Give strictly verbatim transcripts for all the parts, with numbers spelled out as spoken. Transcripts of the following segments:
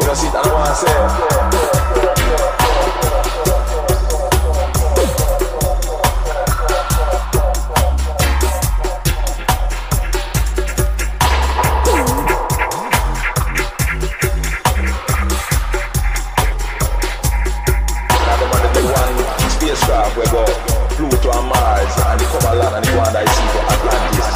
just sit and I want to say. We go Pluto and Mars and they come along and they go and I see for Atlantis.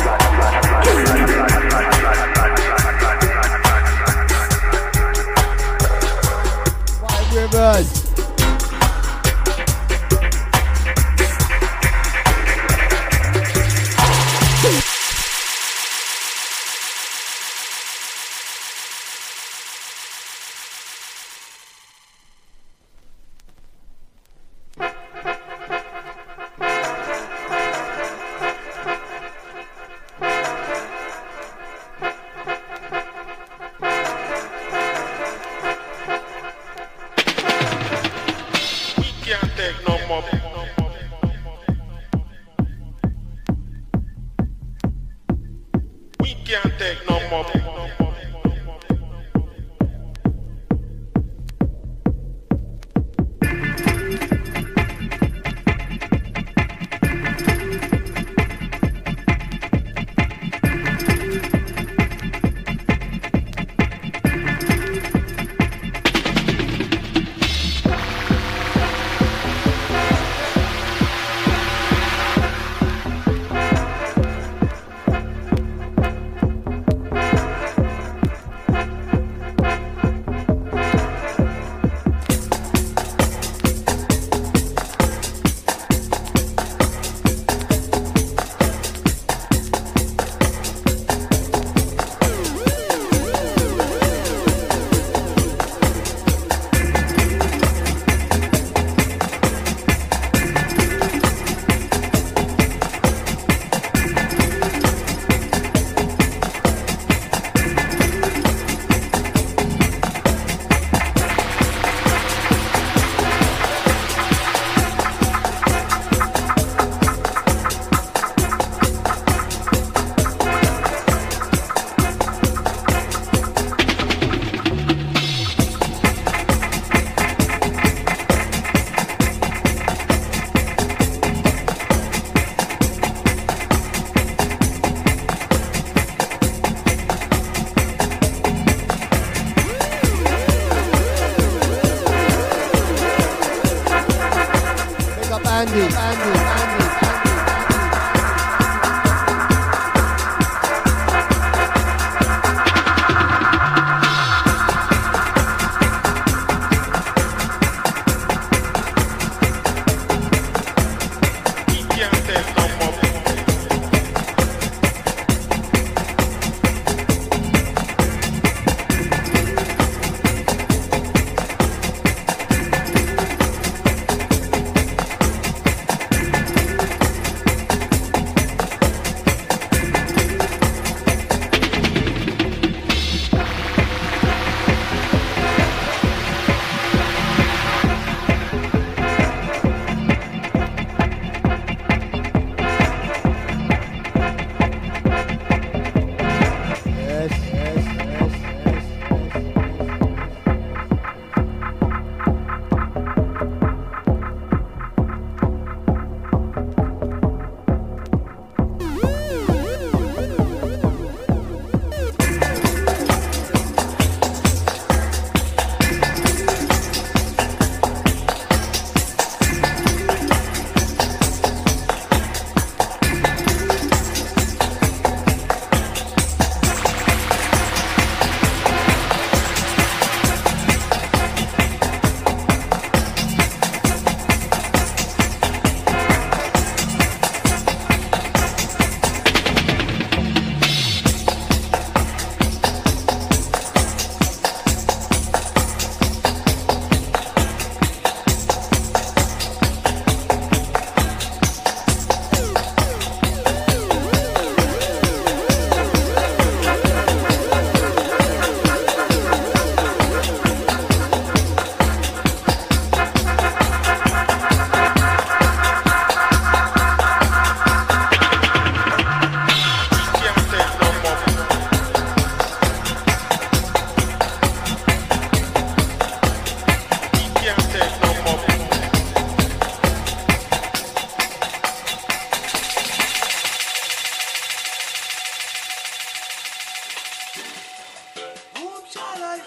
Vibrate.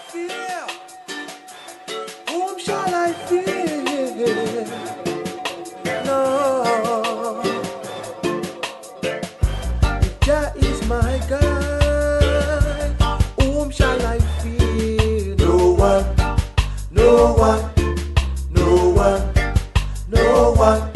fear? Whom shall I fear? No. If Jah is my guide, whom shall I fear? No one, no one, no one, no one.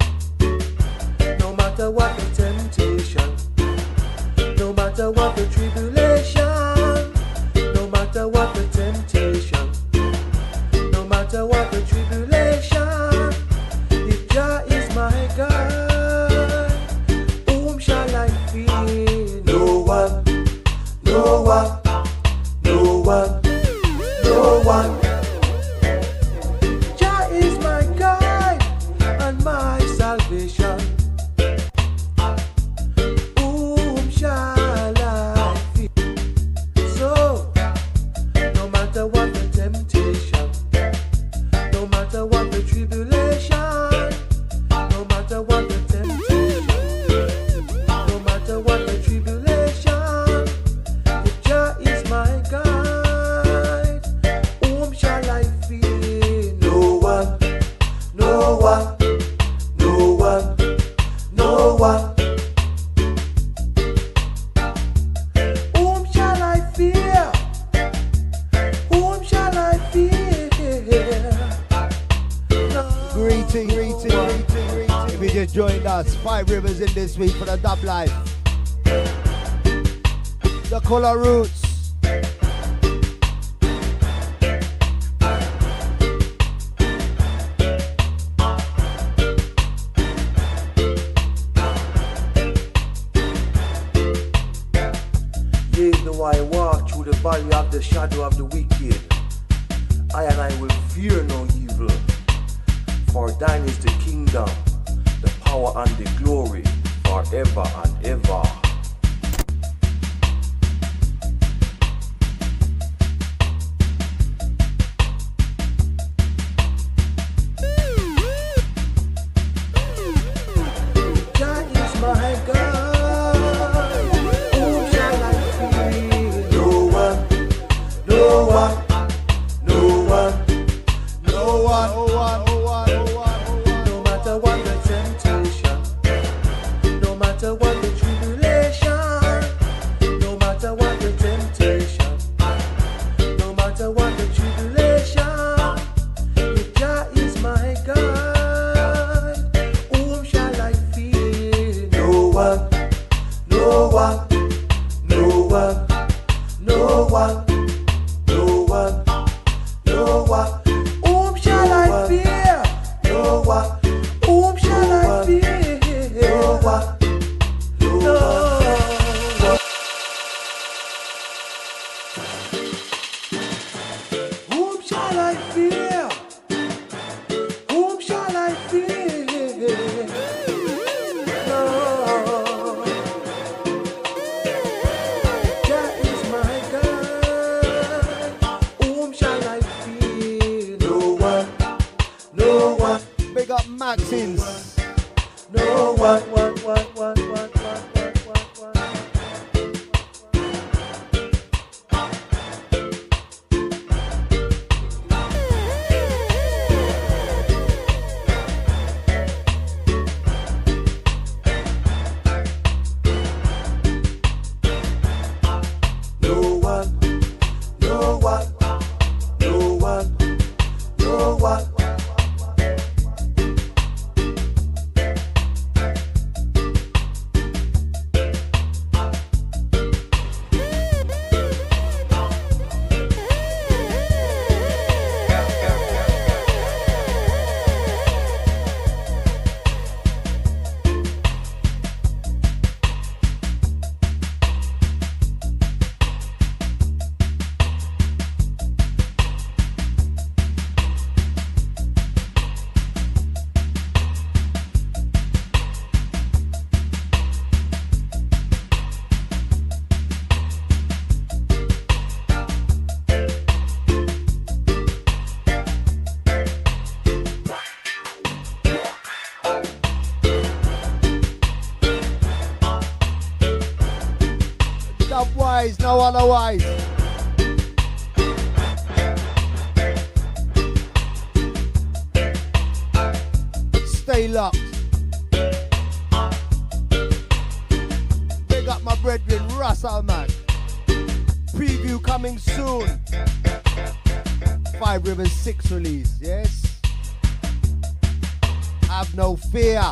No matter what the temptation, no matter what the tribulation, no matter what the temptation, no matter what the tribulation, if Jah is my guide, whom shall I fear? No one, no one, no one, no one. Jah is my guide and my salvation. Whom shall I fear? So, no matter what the temptation, no matter what the tribulation, no matter what the temptation, no matter what the tribulation, if Jah is my guide, whom shall I fear? No one, no one, no one, no one. Whom shall I fear? Whom shall I fear? No. Greeting, greeting, greeting, greeting. If you just joined us, Five Rivers in this week for the Dub Life. The Color Roots. Yea, though I walk through the valley of the shadow of the wicked, I and I will fear no evil. For thine is the kingdom, the power and the glory, forever and ever. Jah is my God, whom shall I fear? No one, no one, no one, No one, no one, no one, no one. no matter what the temptation, no matter what the tribulation, no matter what the temptation, no matter what the tribulation, if Jah is my guide, whom shall I fear? No one, no one, no one, no one, no one, no one. Whom shall I fear? No one. Whom shall I fear? No one. No one. Whom shall I fear? Whom shall I fear? No. Jah is my God. Whom shall I fear? No one. No one. Big up Maxins. No one. One. One. One. One. One. One. One. One. No one, no one, no one, no one. Dubwise, no otherwise. Stay locked. Big up my brethren, Russell, man. Preview coming soon. Five Rivers six release, yes? Have no fear.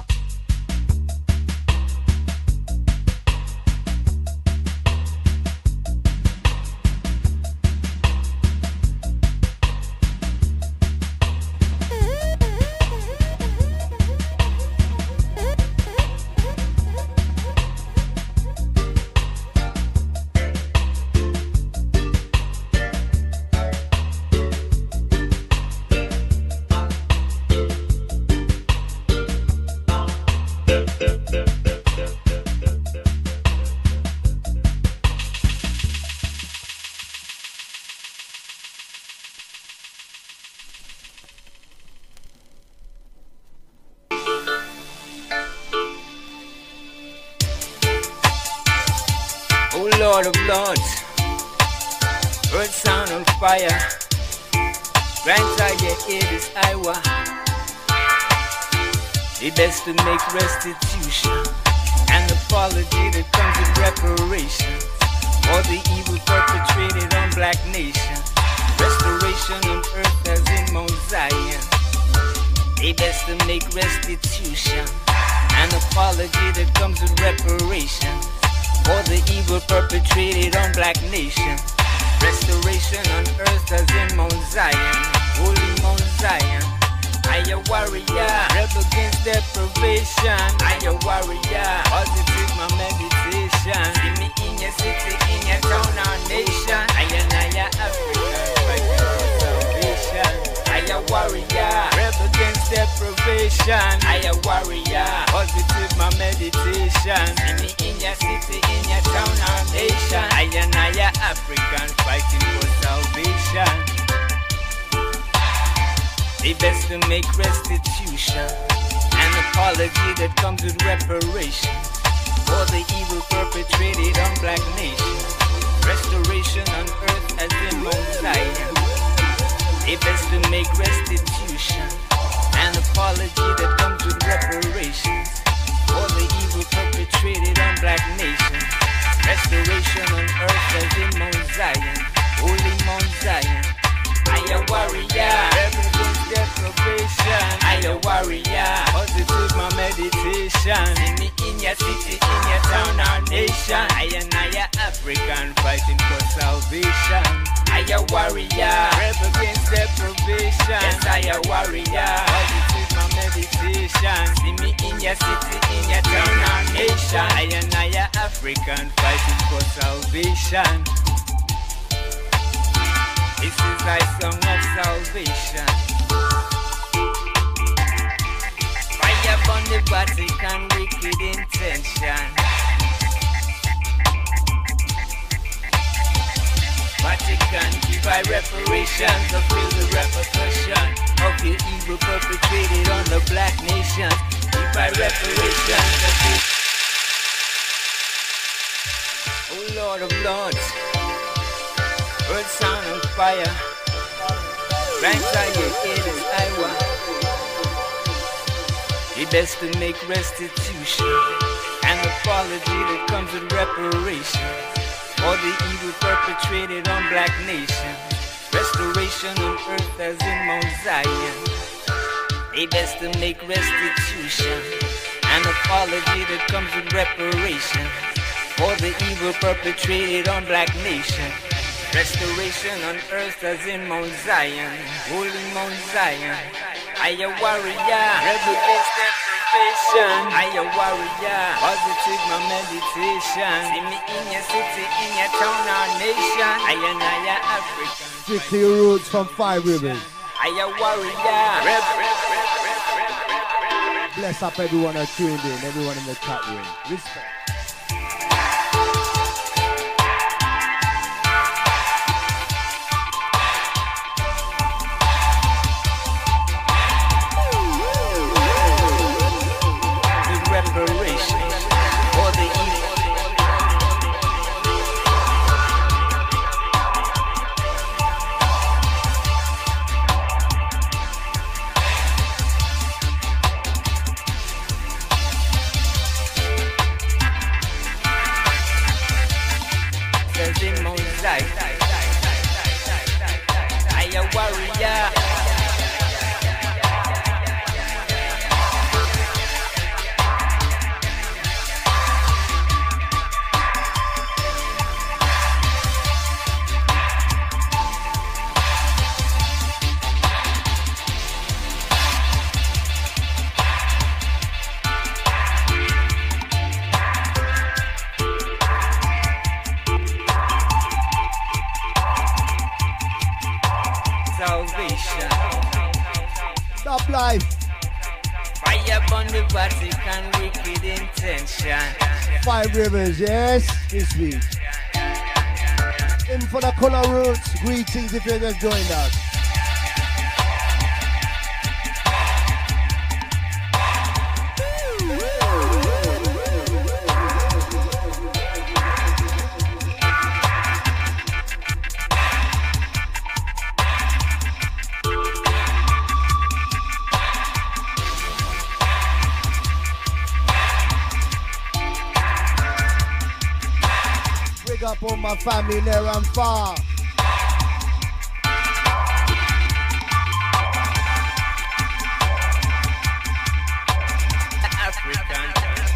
Lord of Lords, earth sound on fire, grant I your ear this Iowa, the best to make restitution, and apology that comes with reparation, for the evil perpetrated on black nation, restoration on earth as in Mount Zion, the best to make restitution, and apology that comes with reparation, for the evil perpetrated on black nation. Restoration on earth as in Mount Zion, holy Mount Zion. I a warrior, rebel against deprivation. I a warrior, positive my meditation. See me in your city, in your town, our nation. I and I Africa, fighting for salvation. I a warrior, rebel against deprivation. I a warrior, positive my meditation. See me in your city, in your town, our nation. I and I African, fighting for salvation. They best to make restitution, an apology that comes with reparation, for the evil perpetrated on black nation. Restoration on earth as in Mount Zion. They best to make restitution, an apology that comes with reparations, for the evil perpetrated on black nation. Restoration on earth as in Mount Zion, holy Mount Zion. I a warrior, rebel against deprivation. I a warrior, positive my meditation. See me in your city, in your town, our nation. I and I African, fighting for salvation. I a warrior, rebel against deprivation. Yes, I a warrior, positive my meditation. See me in your city, in your town, our nation. I and I African, fighting for salvation. This is thy song of salvation. Fire upon the Vatican, wicked intention. Vatican, give thy reparations, fulfill the repercussion of your evil perpetrated on the black nation. Give thy reparations, fulfill. Oh Lord of Lords, earth sound on fire, grant I your ear this Iowa. The best to make restitution, an apology that comes with reparation, for the evil perpetrated on black nation. Restoration on earth as in Mount Zion. The best to make restitution, an apology that comes with reparation, for the evil perpetrated on black nation. Restoration on earth as in Mount Zion, holy Mount Zion. I a warrior, rebel against deprivation. I a warrior, positive my meditation. See me in your city, in your town, our nation. I and I African. Stick to your roots from Five Rivers. I a warrior, rebel. Bless up everyone that tuned in, everyone in the chat room. Respect. salvation. Top life. Fire upon the Vatican, wicked intention. Five Rivers, yes, this week. In for the color roots, greetings if you just joined us. Up on my family near and far. African.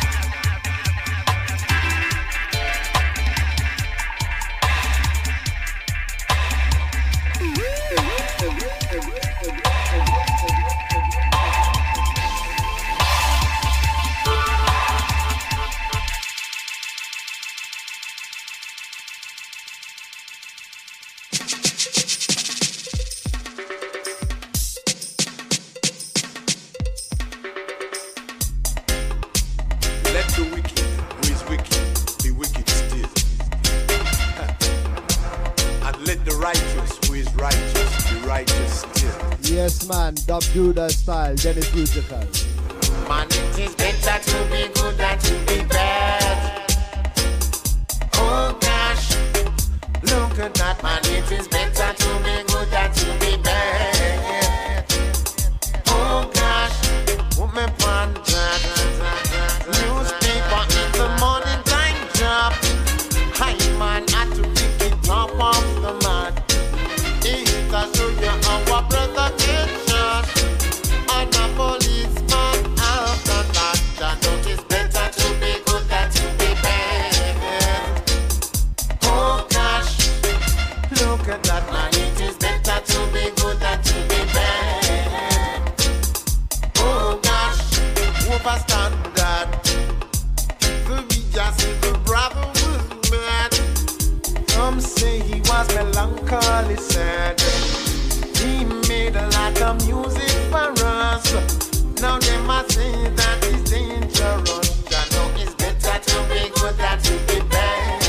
Dub Judah style, Dennis Rusical. Man, it is better to be good than to be bad. Oh gosh, look at that, man. It is better to be good than to be bad. Oh gosh, put me on that. Newspaper in the morning time drop. Hi man, had to pick it up off the mat. It's to show you our brother can. And a policeman after that, that note is better to be good than to be bad. Oh gosh, look at that man, it is better to be good than to be bad. Oh gosh, overstand that. The just the brother was mad. Some say he was melancholy sad. He made a lot of music for us. Now they must say that it's dangerous. I know it's better to be good than to be bad.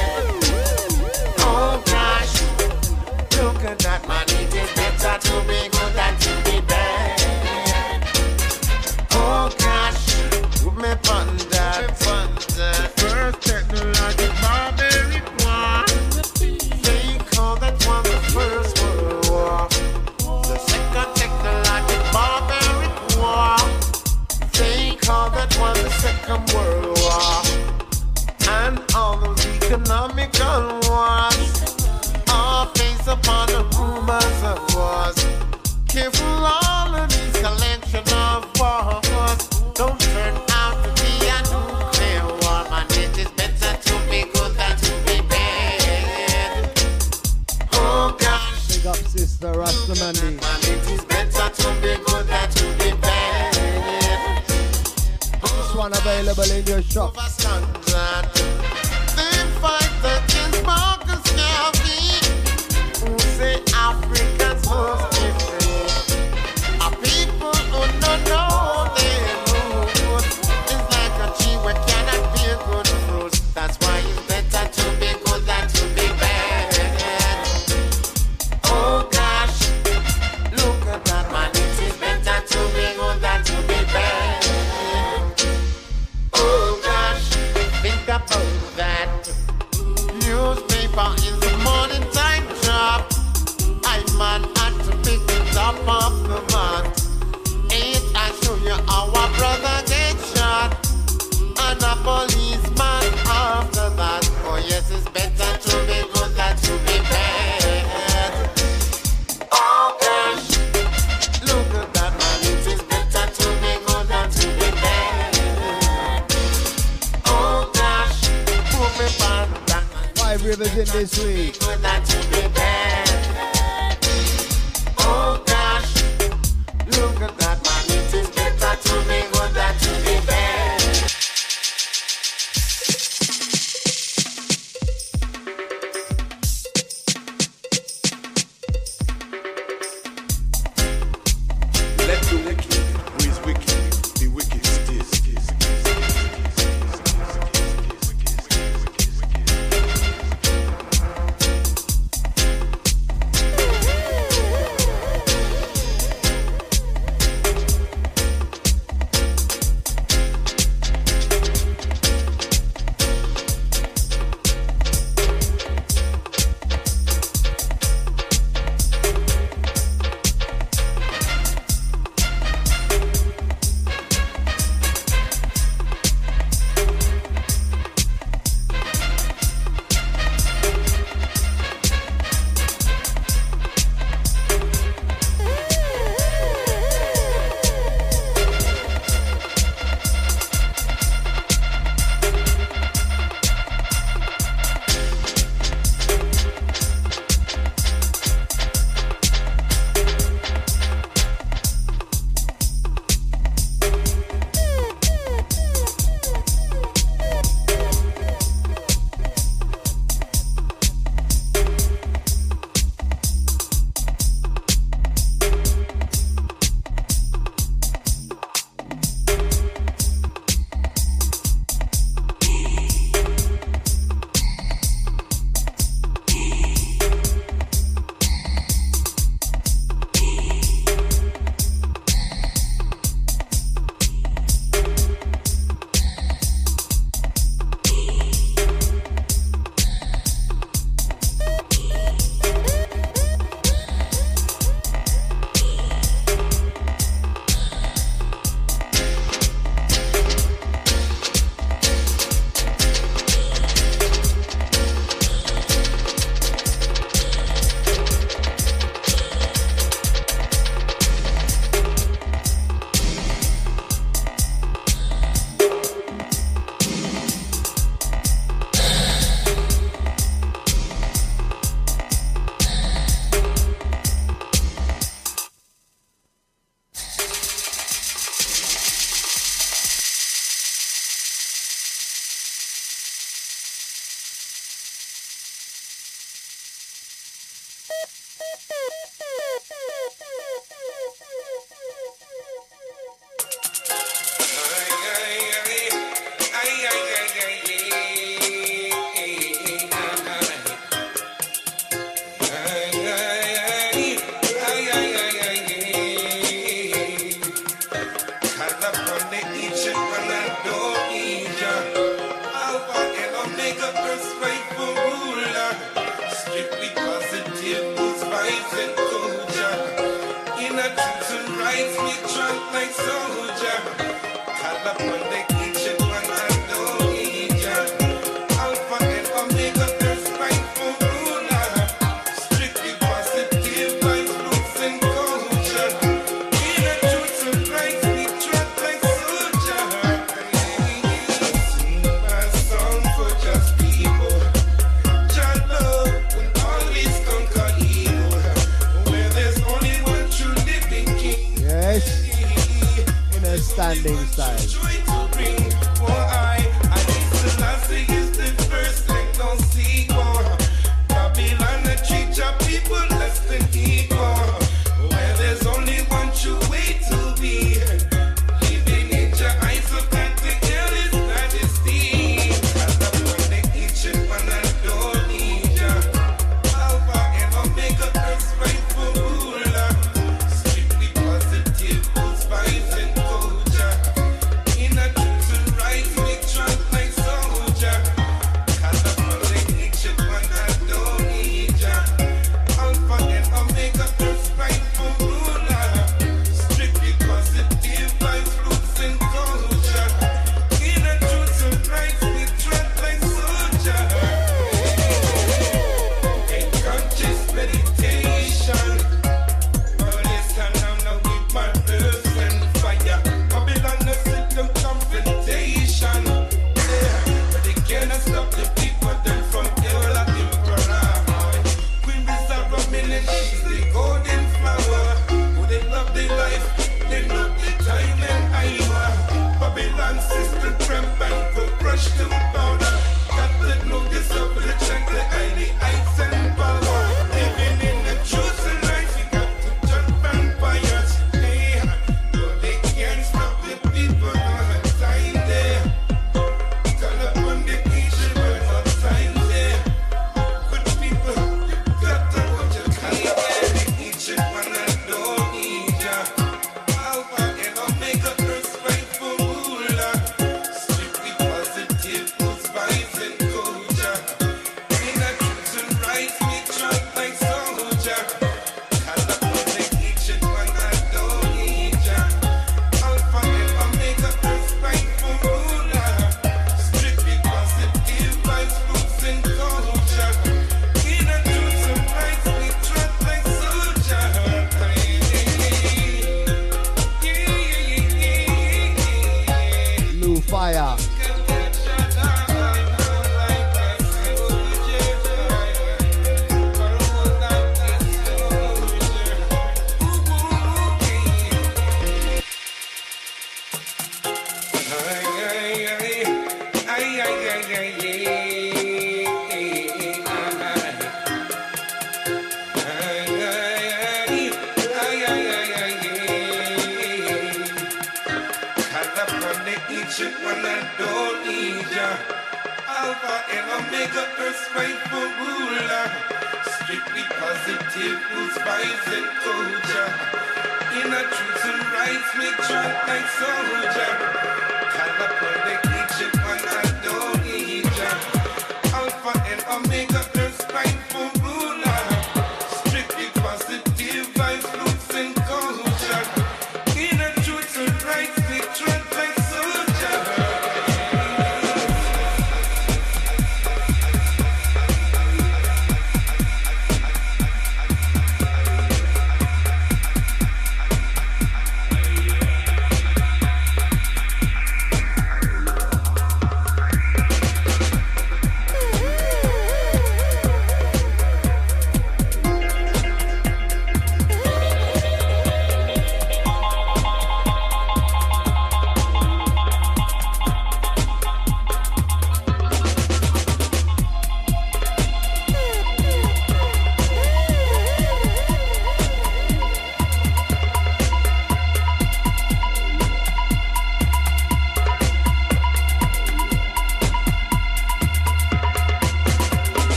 Oh gosh, look at that man. It is better to be good than to be bad. Oh gosh, put me on that. First technological barbaric war. They call that one the first world war. The second technological barbaric war. They call that one the second world war. And all those economical wars are based upon the rumors of wars. Careful, all of these collection of wars don't turn out to be a nuclear war. Man, it is better to be good than to be bad. Oh gosh, big up sister Rastamani. Man, it is better to be good than to be bad. This one available in your shop. Overstand that. They fight against Marcus Garvey, who say Africans must be free. A people who don't know their roots. It's like a tree where cannot bear good fruit. That's why it's better to be good than to be bad. Oh gosh, look at that man. It is better to be good than to be bad. Oh gosh, think about that. Newspaper in the morning time drop. I man had to pick it up off the mat. Ain't I show you our brother get shot? And a policeman after that. Oh yes, it's better to be good than to be bad. Oh gosh, look at that man. It is better to be good than to be bad. Oh gosh, put me on that. Five Rivers in this week. Good than to be bad. Oh gosh, look at that man. It is better to be good than to be bad.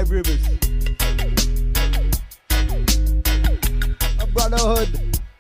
Five Rivers. A brotherhood.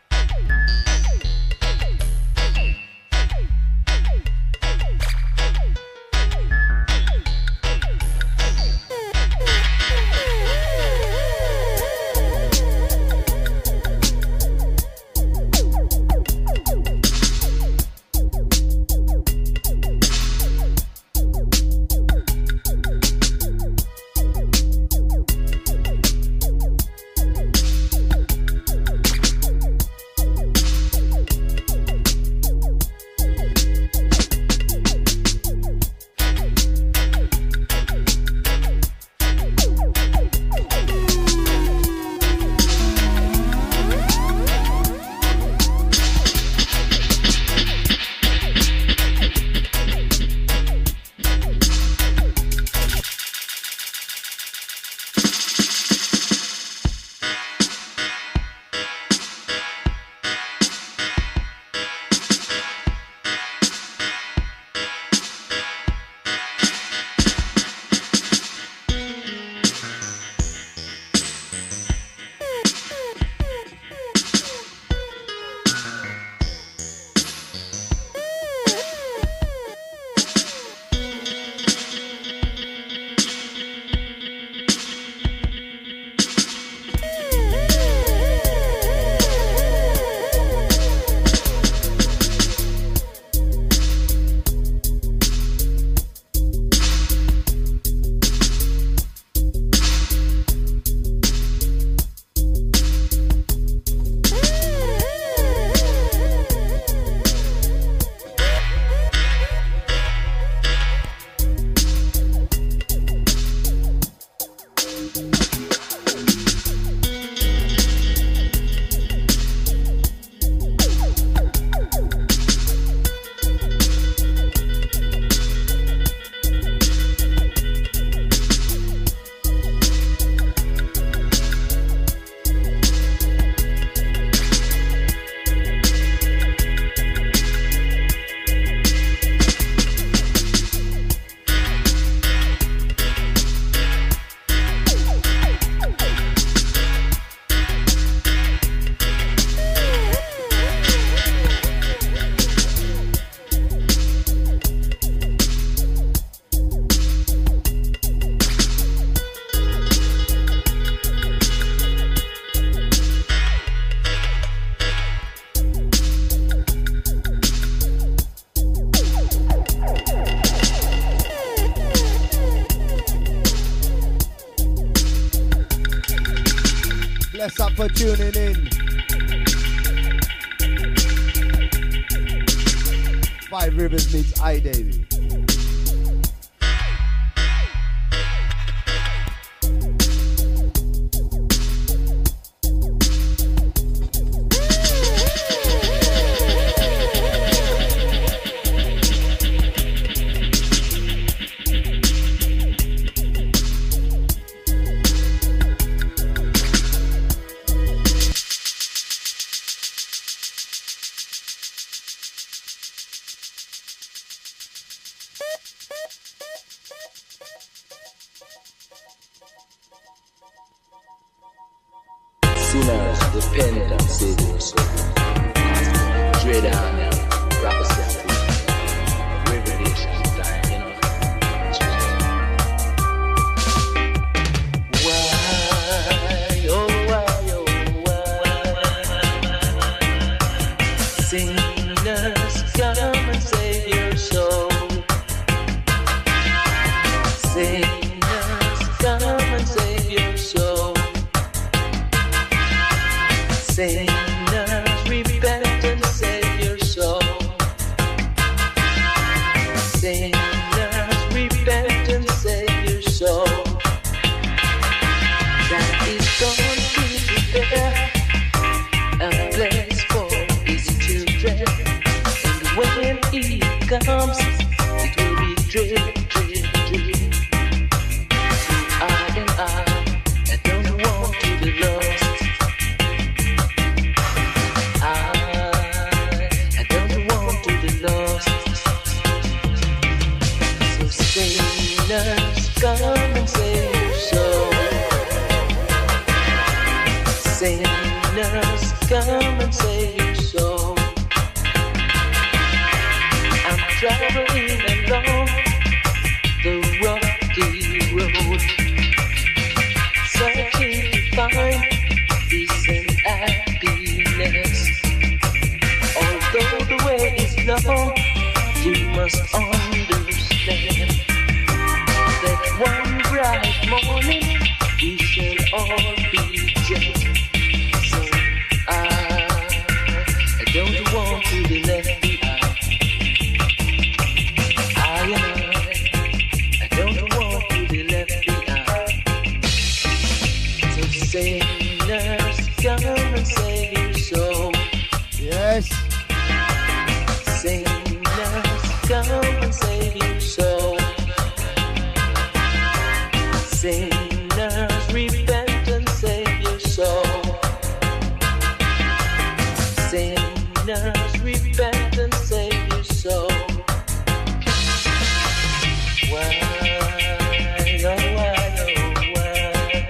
Bless up for tuning in. Five Rivers meets I Davey. Sinners, repent and save your soul. Dread on prophecy and revelation time, you know. Why, oh why, oh why? Sinners, come and save your soul. Sinners, come and save your soul. Sinners, repent and save your soul. Sinners, repent and save your soul. That is going to prepare a place for his children. And when he comes, it will be dread, dread, dread. So I and I, I don't want to be lost. Sinners, come and save your soul. Sinners, come and save your soul. I'm traveling along the rocky road, searching to find peace and happiness. Although the way is long, you must understand that one bright morning we shall all be judged. So I, I don't want to be left behind. I, I don't want to be left behind. So sinners, come and save your soul. Yes. Sinners, come and save your soul. Sinners, repent and save your soul. Sinners, repent and save your soul. Why, oh why, oh why?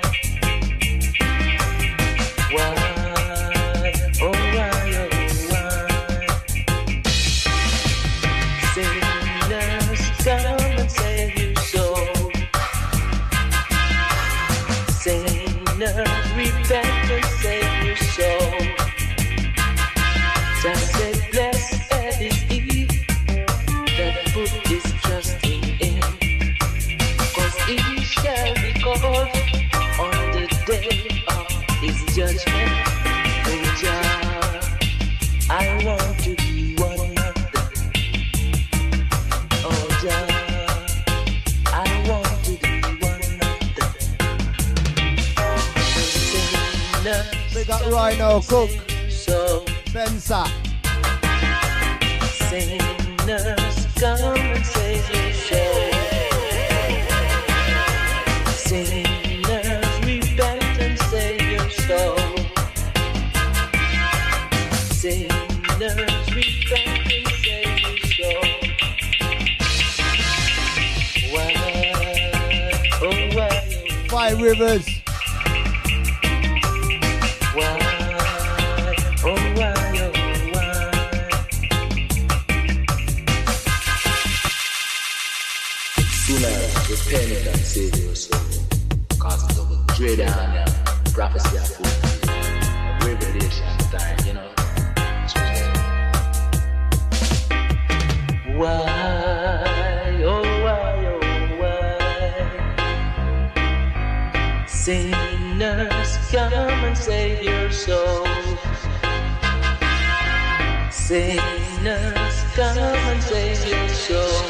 Why, oh why, oh why? Sinners, come and save your soul. Sinners, repent and save your soul. Just say, blessed is he that put his trust in him, 'cause he shall be called on the day of his judgment. Oh Jah, I want to be one of them. Oh Jah, I want to be one of them. Big up Rhino, Cook, So Spencer. sinners, come and save your soul. Sinners, repent and save your soul. Sinners, repent and save your soul. Why, oh why, Five Rivers. why, oh why, oh why? Sinners, repent and save your soul. Cause of the dread and uh, prophecy of fulfilled. Revelation time, you know. Why, oh why, oh why? Sinners, come and save your soul. Sinners, come and save your soul.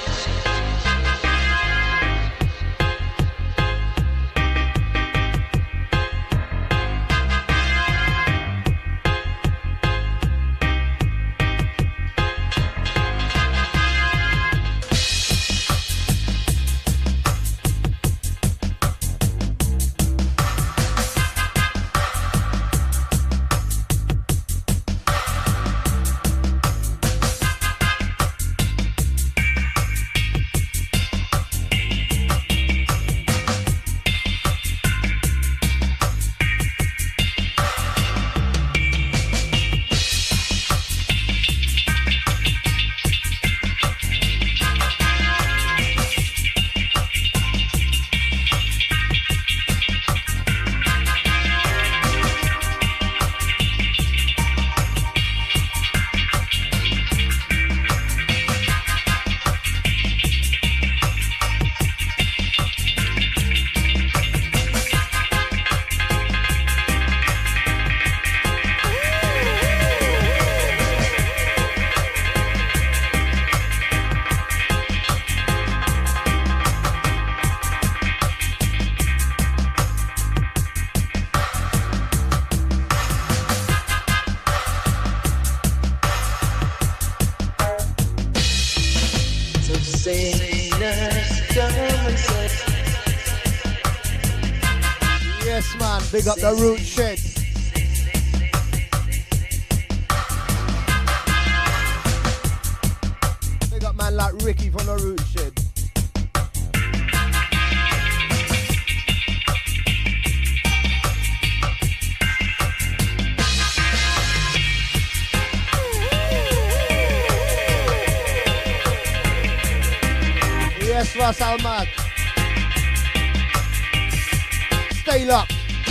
Yes, man. Big up the root shed. Big up man like Ricky from the root shed. Yes, Ras Ahmad. Stay locked.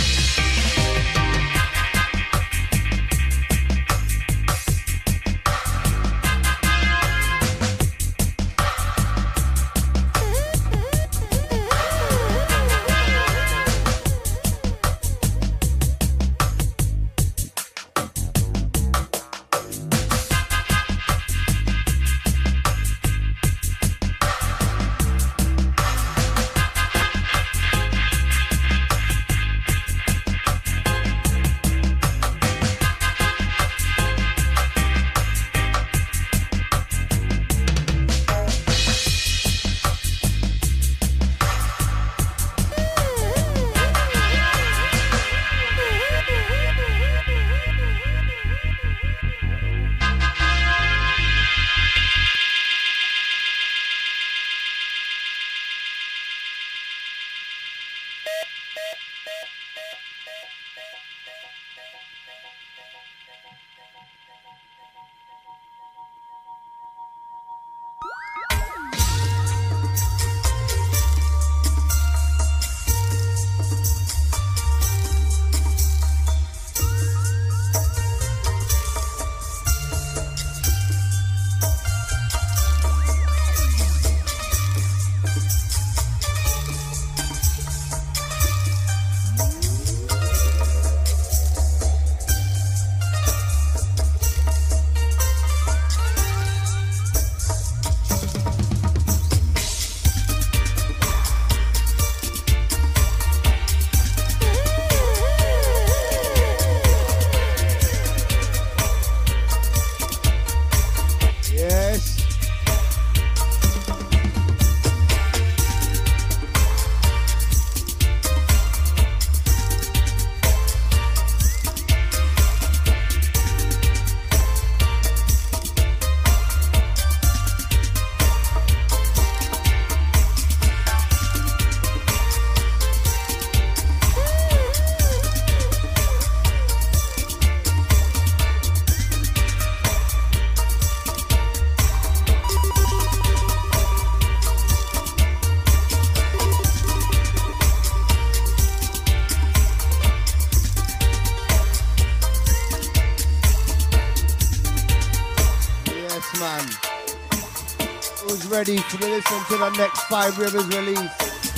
Ready to listen to the next Five Rivers release.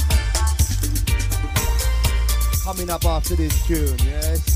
Coming up after this tune, yes.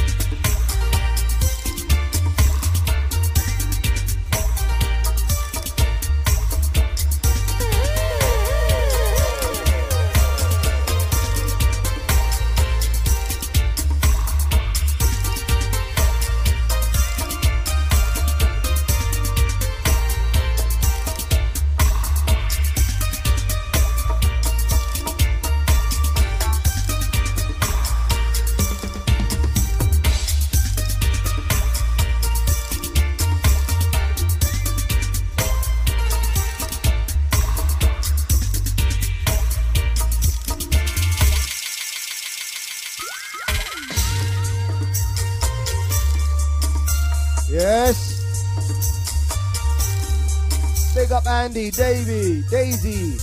Big up Andy, Davey, Daisy.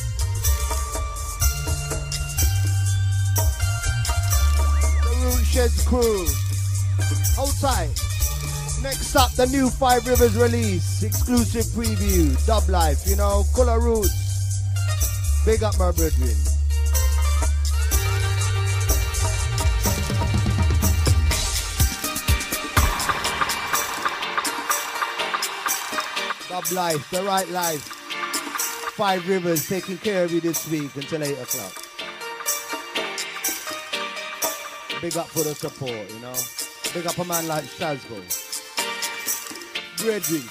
The Root Sheds crew. Hold tight. Next up, the new Five Rivers release. Exclusive preview. Dub Life, you know, Color Roots. Big up my brethren. Dub Life, the right life. Five Rivers taking care of you this week until eight o'clock. Big up for the support, you know. Big up a man like Shazbo. Brethren.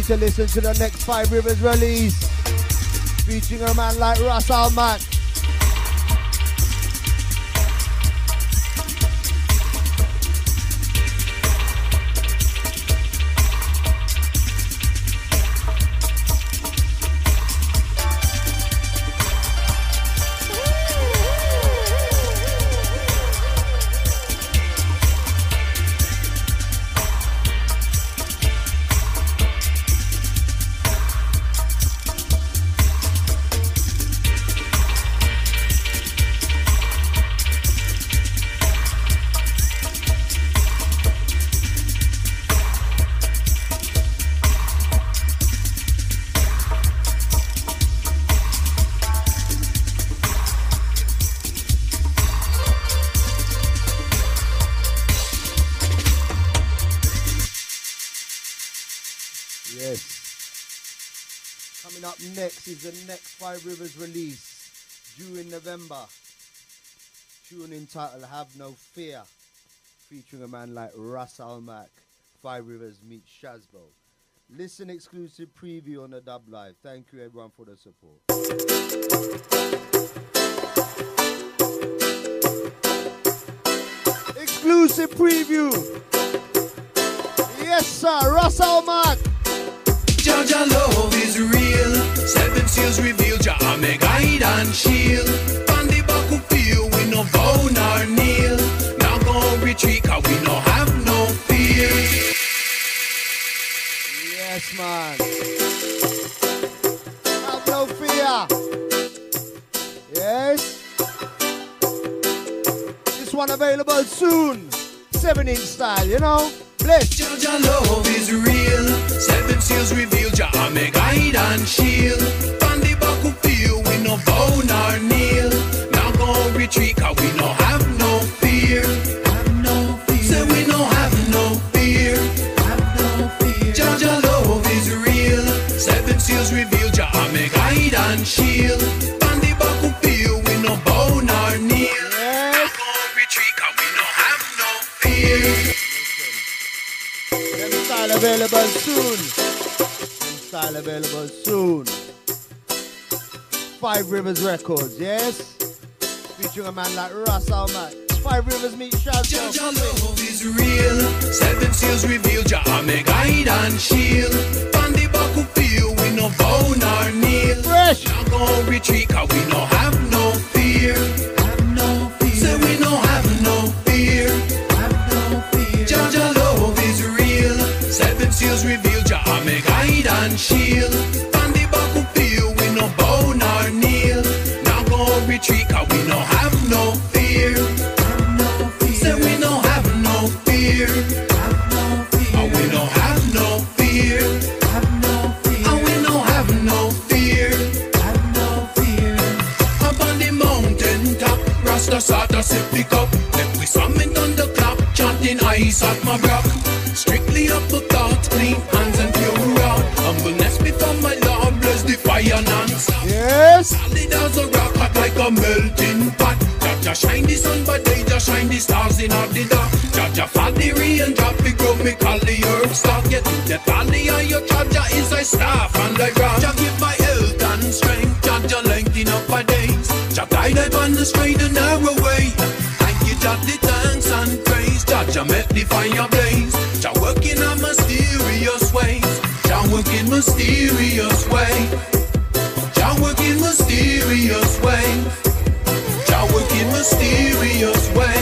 ready to listen to the next Five Rivers release, featuring a man like Ras Al-Mak. Next is the next Five Rivers release due in November. Tune entitled Have No Fear, featuring a man like Ras Al-Mak. Five Rivers meets Shazbo. Listen exclusive preview on the Dub Live. Thank you everyone for the support. Exclusive preview. Yes sir, Ras Al-Mak. Jaja love is real. Seven seals reveal Jah make guide and shield. On the battlefield we no bow nor kneel. Now go retreat cause we no have no fear. Yes man. Have no fear. Yes. This one available soon. Seven inch style, you know. Bless. Jaja love is real. Seven seals reveal Jah make guide and shield. On the battlefield we no bow nor kneel. Now go retreat cause we no have no fear. Have no fear. Say we no have no fear. Have no fear. Jaja love is real. Seven seals reveal Jah make guide and shield. On the battlefield we no bow nor kneel. Yes. Now go retreat cause we no have no fear. Them style available soon. Them style available soon. Five Rivers Records, yes? Featuring a man like Ras Al-Mak. Five Rivers meet Shazbo. Jaja love is real. Seven seals reveal Jah make guide and shield. On the battlefield we no bow nor kneel. Fresh. Now go retreat cause we no have no fear. Have no fear. Say we no have no fear. Have no fear. Jaja love is real. Seven seals reveal Jah make guide and shield. On the battlefield we no bow nor kneel. Now go retreat cause we no have no fear. Have no fear. Say we no have no fear. Have no fear. And we no have no fear. Have no fear. And we no have no fear. Have no fear. Up on the mountain top, Rasta Sata sip pick up. Then we summon on the clock, chanting ice at my rock. Strictly up the thoughts, clean hands and pure out. Humbleness before my Lord, bless the fire non-stop. Yes. Solid as a rock, hot like a melting pot. Jaja shine the sun, but they just shine the stars in all the dark. Jaja fall the rain, drop the grow, me call the herb stock. Get to the valley of your Jaja is a staff and I rock. Jaja give my health and strength, Jaja lengthen up my days. Jaja guide I on the straight and narrow way. Thank you, Jaja, the thanks and praise. Jaja make the fire blaze. Jaja working on mysterious ways. Jaja working mysterious way. Jaja working mysterious way. Jaja working mysterious way.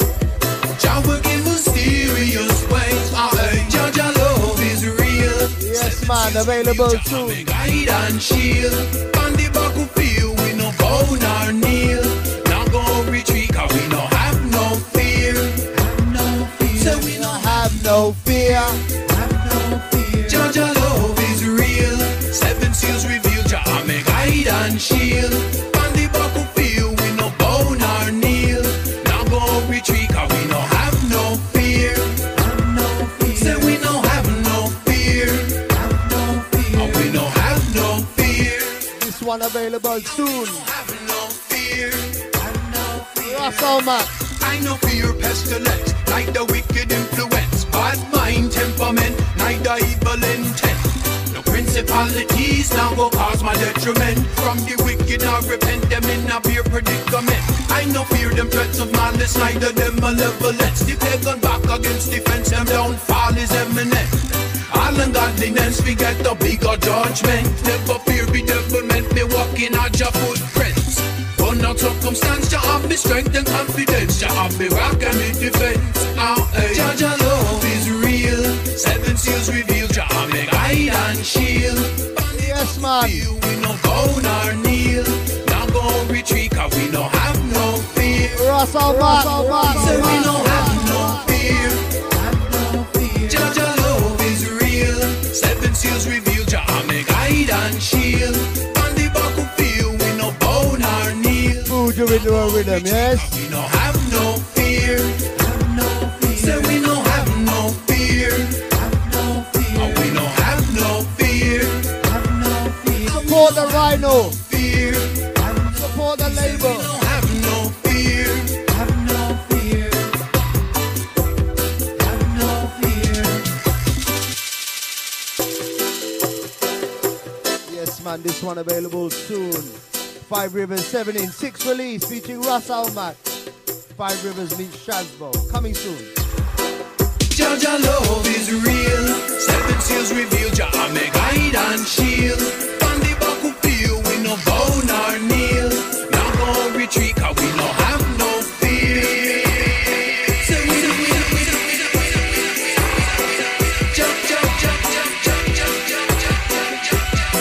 Jaja working mysterious ways. Ah, hey. Jaja love is real. Yes man, available soon. Guide and shield. On the battlefield we no bow nor kneel. Now go retreat cause we no have no fear. Have no fear. So we no have No fear. have no fear. Jaja love is real. Seven seals reveal Jah make guide and shield. On the battlefield we no bow nor kneel. Now go retreat cause we no have no fear. Have no fear. Say we no have no fear. Have no fear. And we no have no fear. This one available soon. Have no fear. Have no fear. Ras Al-Mak. I no fear pestilence, neither wicked influence, bad mind temperament, neither evil intent. No principalities now go cause my detriment. From the wicked I repent, them in a pure predicament. I no fear them threats of malice, neither them malevolence. The pagan back against defense, them downfall is imminent. All ungodliness, we get the bigger judgment. Never fear bedevilment, me walking out your footprints. But not circumstance, Jah have me strength and confidence. Jah have me rock and me defense. Oh, hey. Jah Jah love is real. Seven seals reveal. Jah have me guide and shield. Yes, man. We no bow nor kneel. Now go retreat, cause we no have no fear. Russell man, say we no have no fear. Have no fear. Jah Jah love is real. Seven seals reveal. Jah have me guide and shield. On the battlefield, we no bow nor kneel. Food you with the rhythm, yes? We no have no fear. Have no fear. Say we no have no fear. Have no fear. And we no have no fear. Have no fear. Support the Rhino. Fear. Support the label. We no have no fear. Have no fear. Have no fear. Yes, man, this one available soon. Five Rivers seven inch six release featuring Russ Almack. Five Rivers meets Shazbo. Coming soon. Jah Jah love is real. Seven seals reveal. Jah have me guide and shield. On the battlefield, we no bow nor kneel. Now go retreat, cause we no have no fear. Say we no, we no, we no, we no, we no. Jah Jah Jah Jah Jah Jah Jah Jah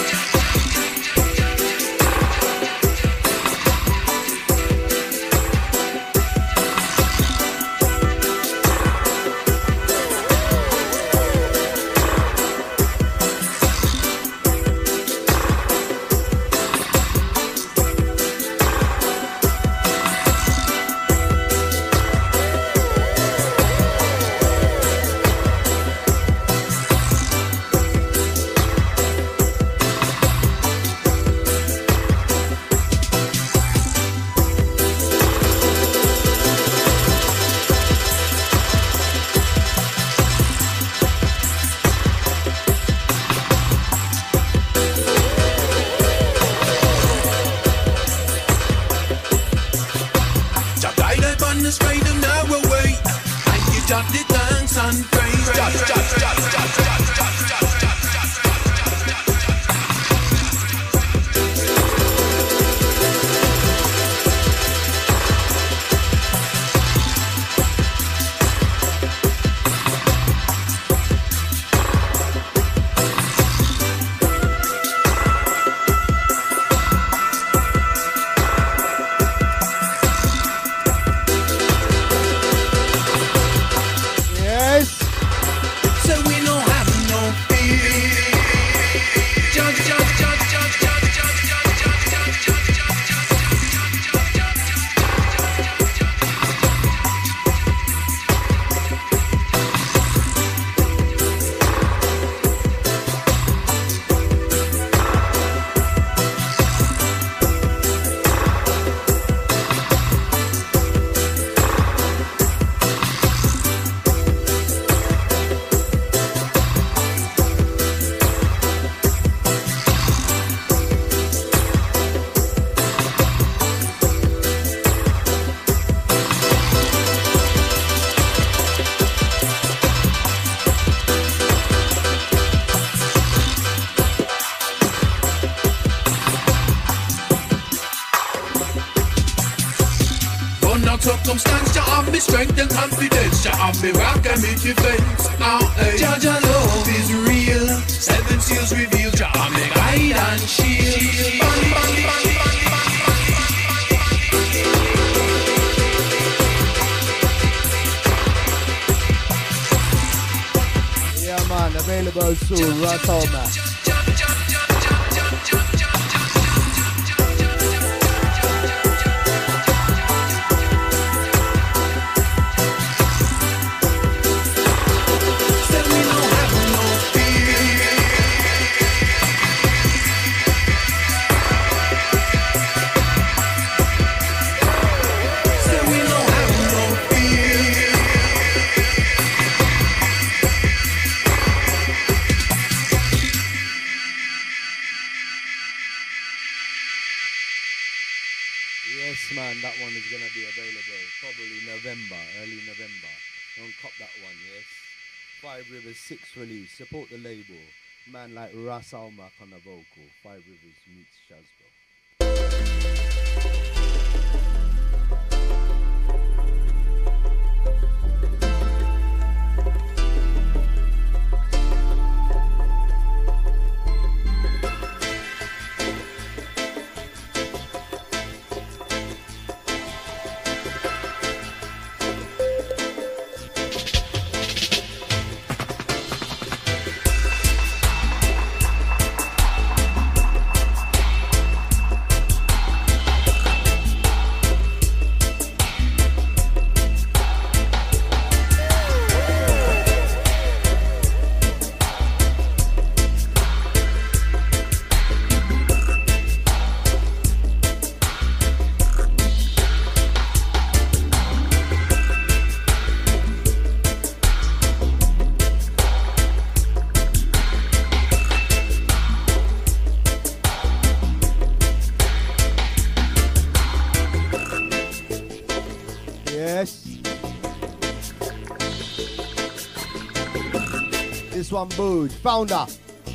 circumstance, Jah have me strength and confidence. Jah have me rock and me defense. Now, hey. Jah Jah love is real. Seven seals reveal. Jah have me guide and shield. Bang, bang, bang, bang, bang. Yeah, man, available soon. Right on, man. gonna be available probably November, early November. Don't cop that one, yes. Five Rivers six release. Support the label. Man like Ras Almack on the vocal. Five Rivers meets Shazbo. This one, Booge, founder.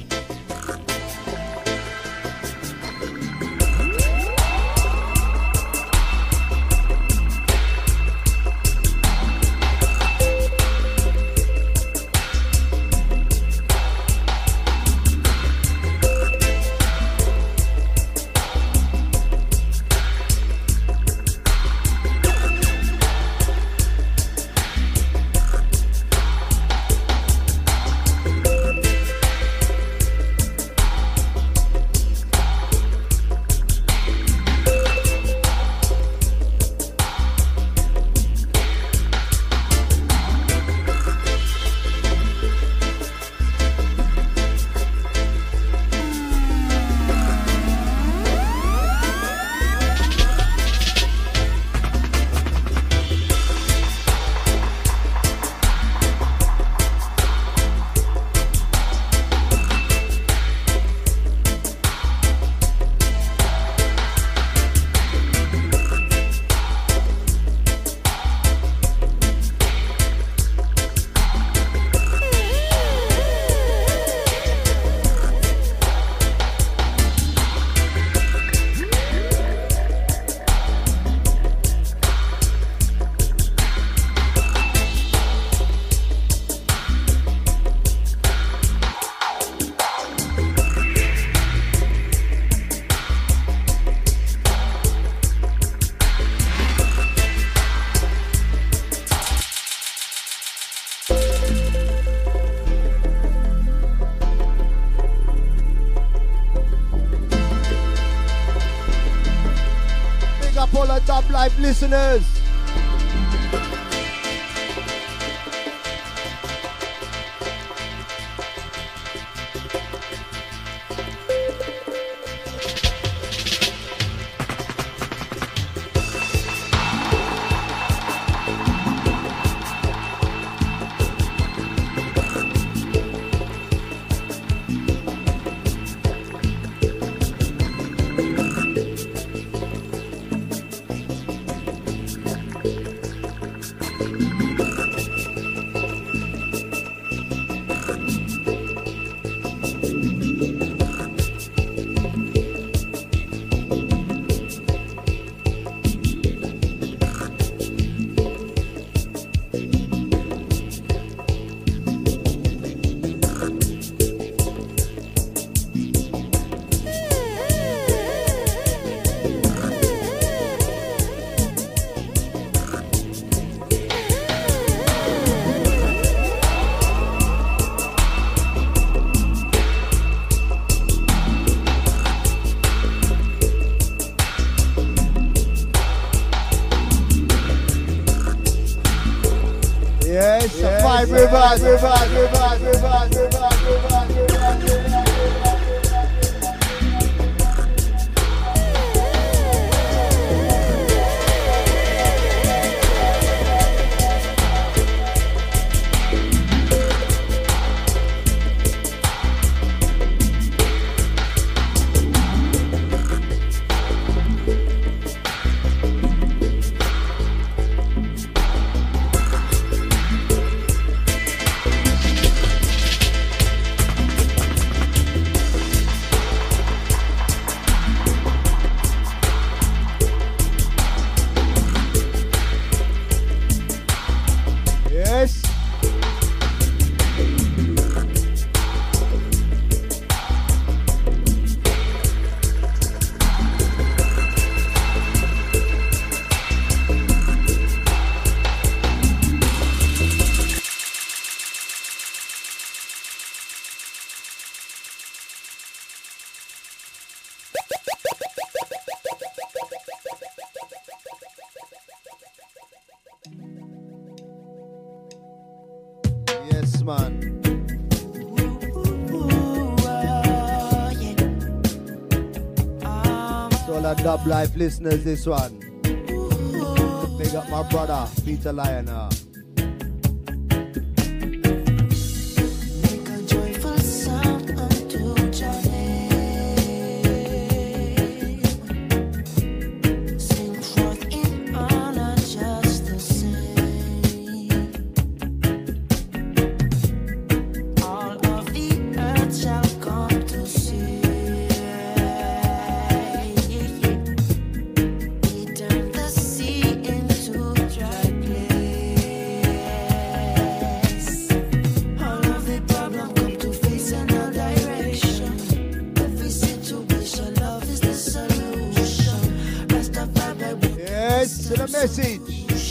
Life listeners. Five Rivers, Rivers, Rivers, Rivers, Rivers, Rivers, Rivers. Yes, man. So all the Dub Life listeners, this one. Big up my brother, Peter Lionel. Message.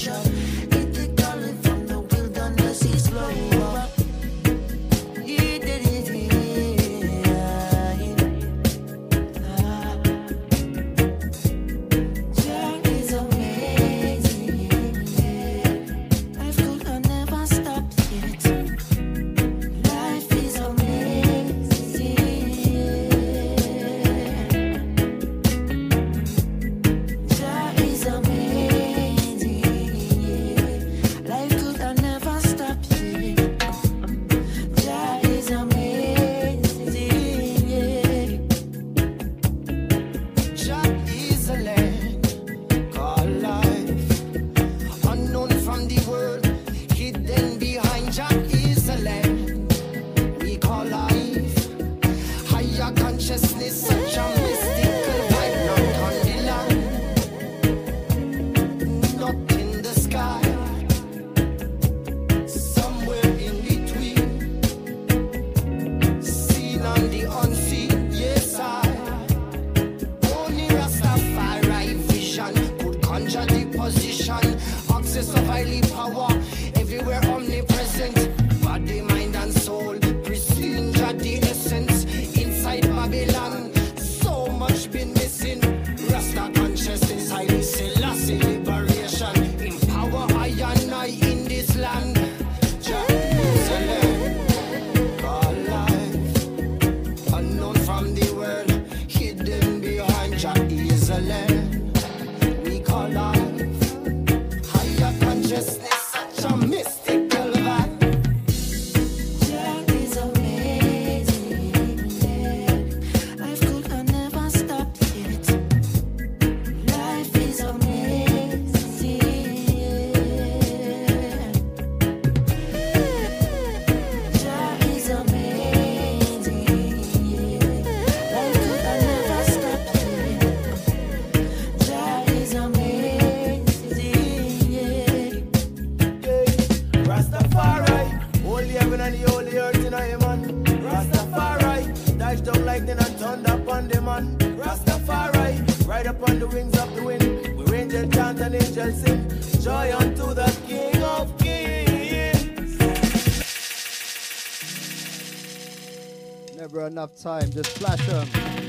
Enough time, just flash them.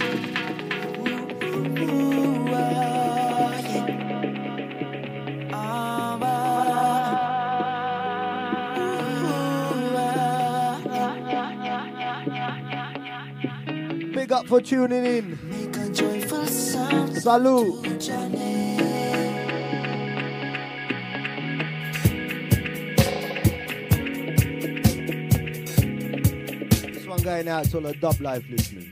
Big up for tuning in. Salute. Going out to all the Dub Life listeners.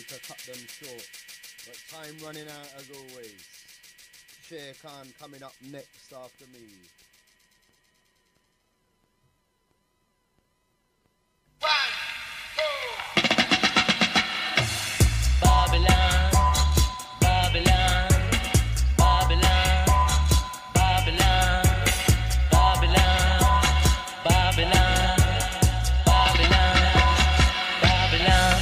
to cut them short, but time running out as always. Sher Khan coming up next after me. Babylon, Babylon, Babylon, Babylon, Babylon, Babylon, Babylon, Babylon.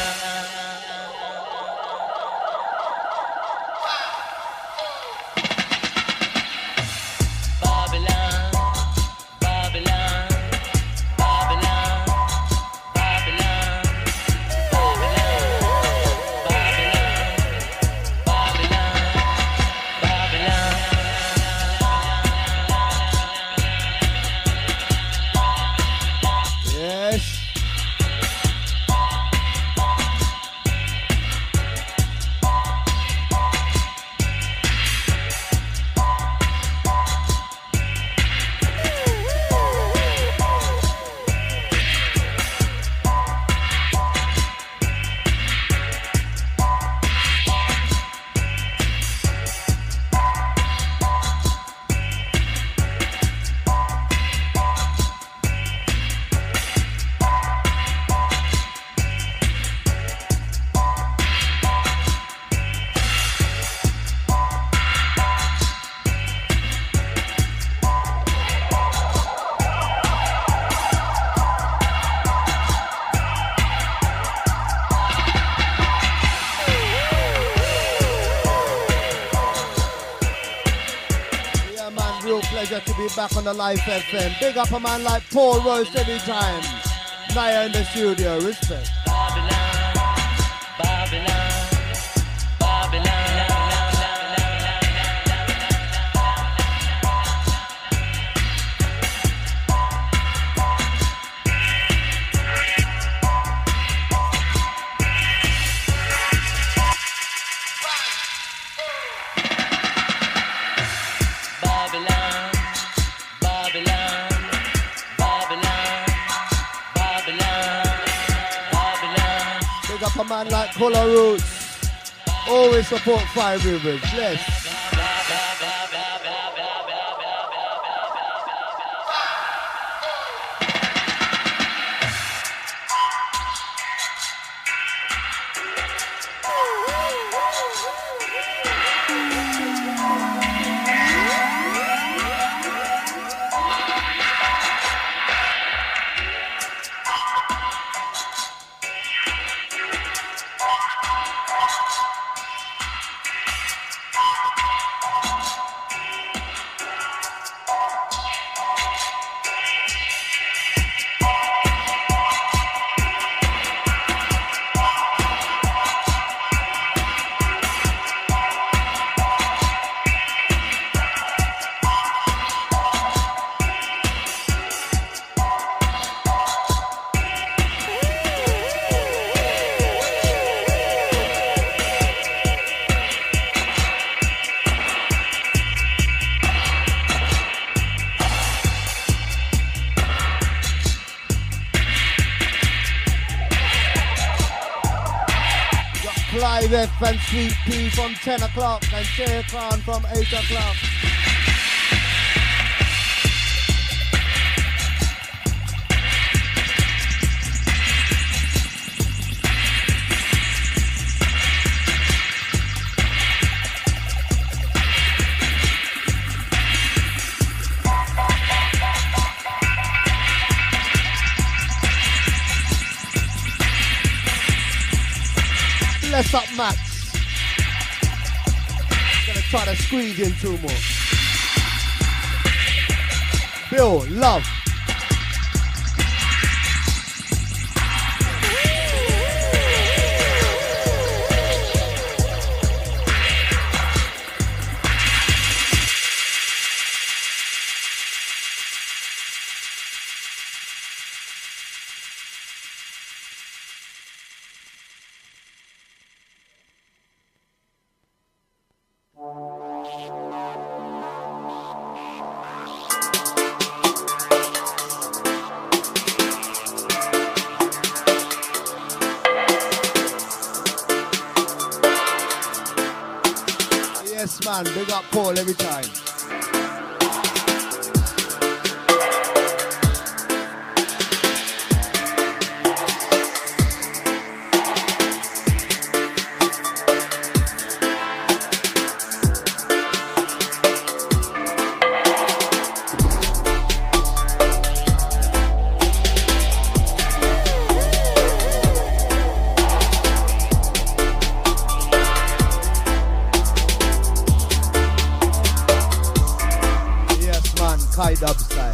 Pleasure to be back on the Life F M. Big up a man like Paul Royce every time. Naya in the studio, respect. Babylon, Babylon, Babylon. A man like Color Roots always support Five Rivers. Bless. Clive F and Sweet Pea from ten o'clock and Sher Khan from eight o'clock. Bless up, Max. Gonna try to squeeze in two more. Bill, love. man, big up Paul every time. Kai dub style.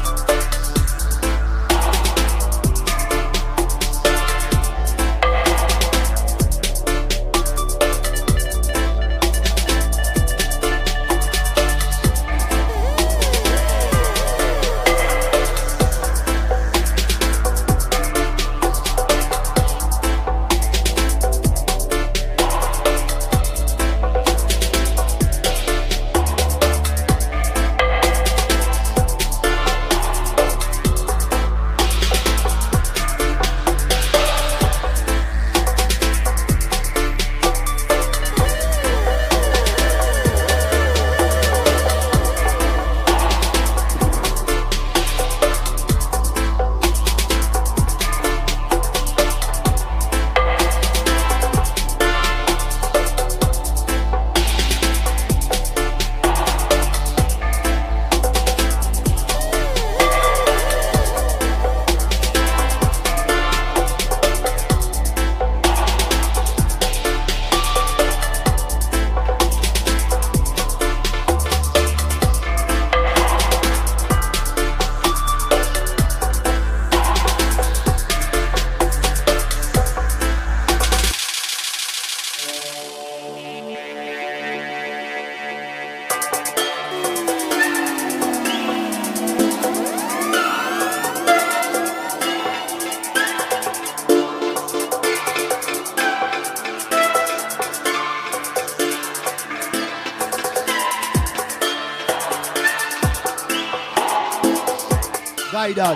Guidance.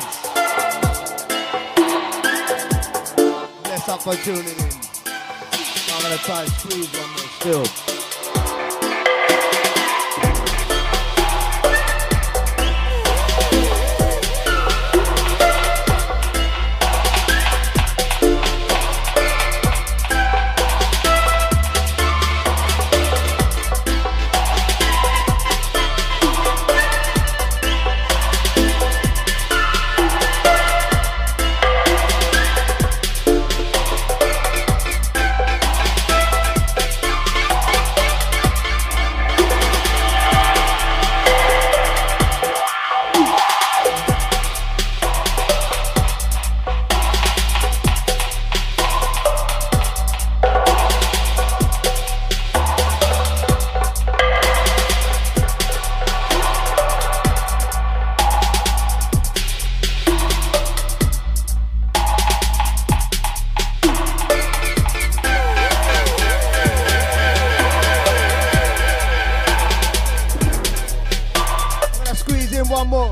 Bless up for tuning in. I'm gonna try and squeeze one more still. One more.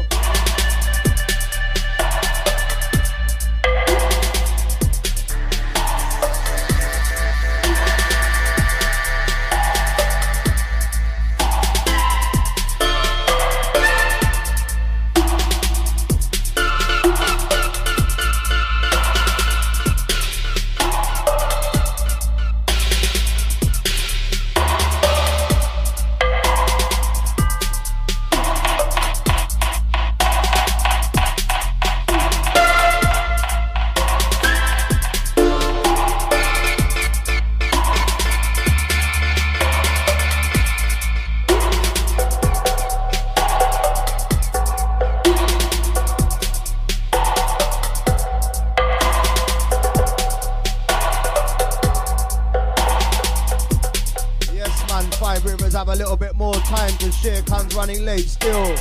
Have a little bit more time to share. Comes running late still.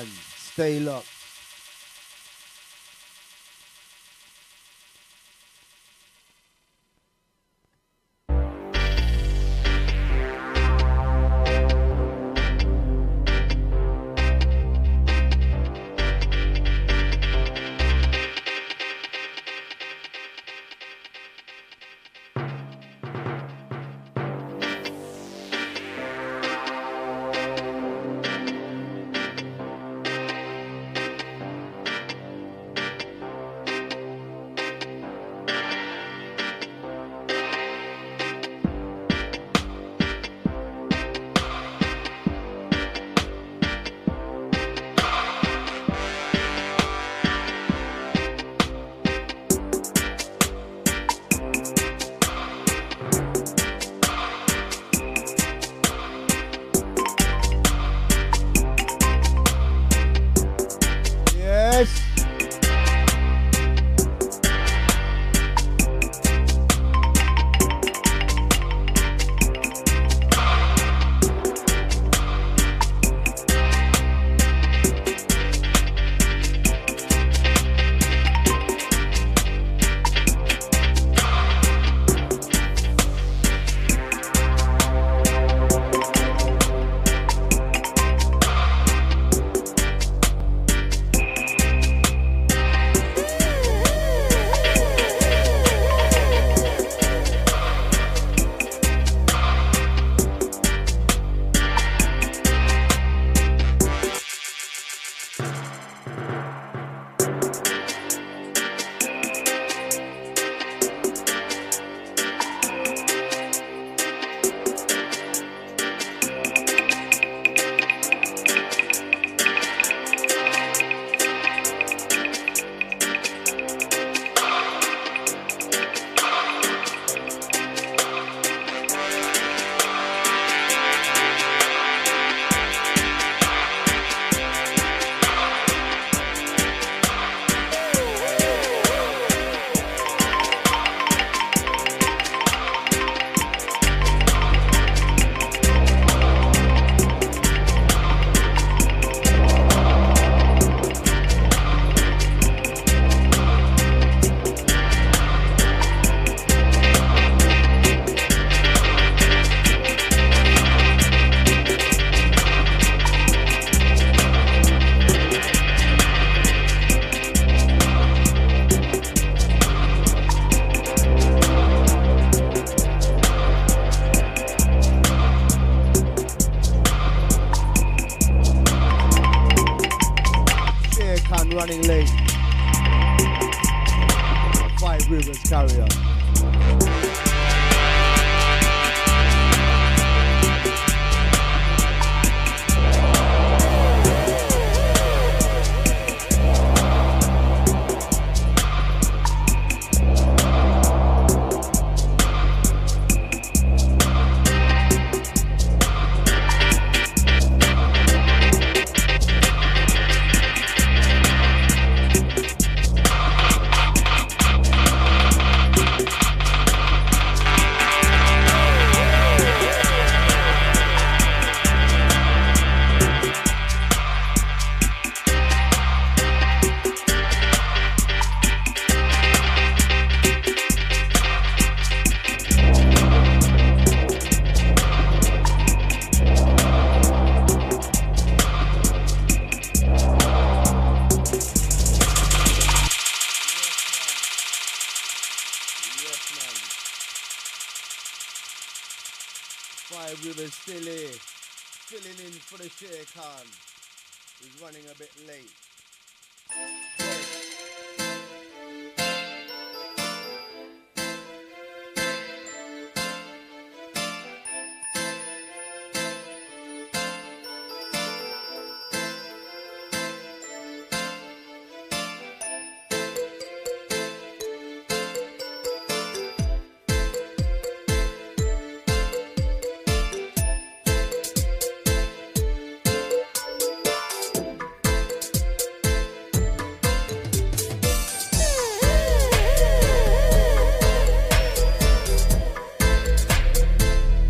man. Stay locked. Running late. Five Rivers carry on. Five Rivers still here, filling in for the Shere Khan. He's running a bit late.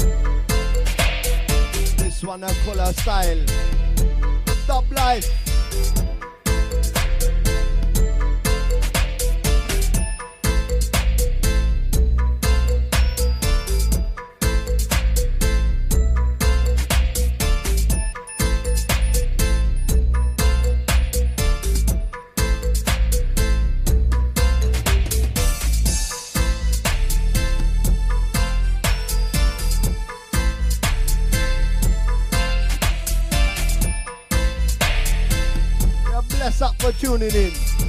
One a color style. Dub life. tuning in.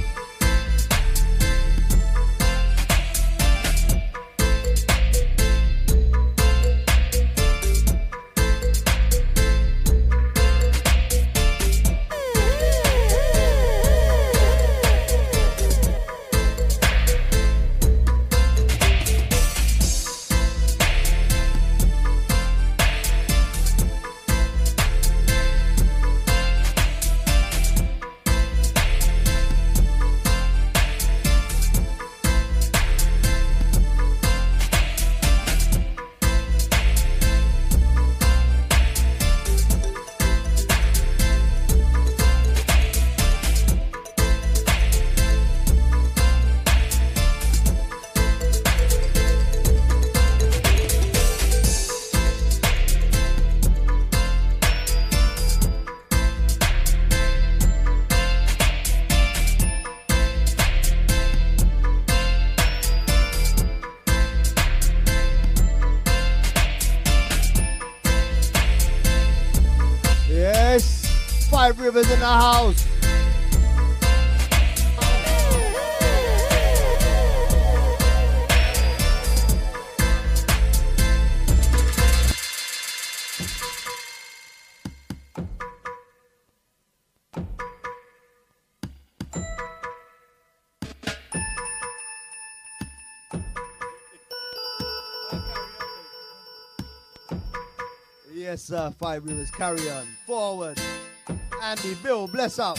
Five Rivers in the house. Yes, sir. Five Rivers, carry on. Forward. Andy, Bill, bless up.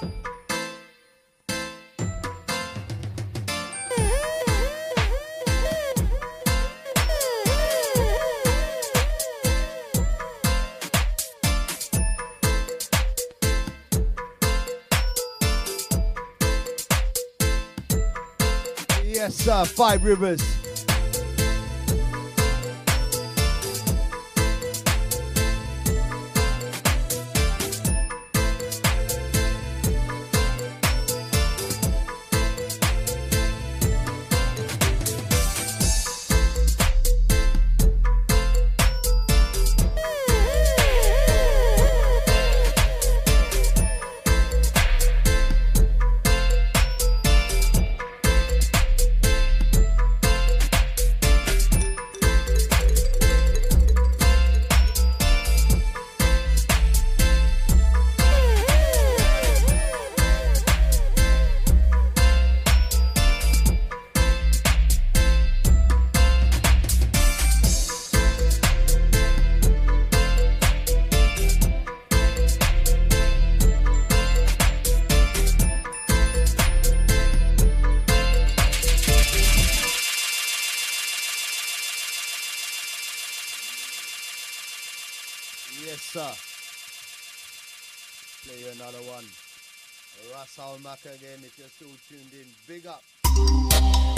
Yes, sir. Five Rivers. Yes, sir. Play you another one. Russell Mack again if you're still tuned in. Big up. Oh,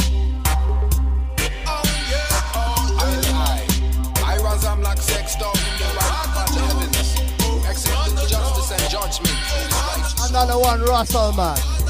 yeah. Oh, I, I, I was I'm like sex dog in the right of the heavens. Accepting justice and judgment. Another one, Russell Mack.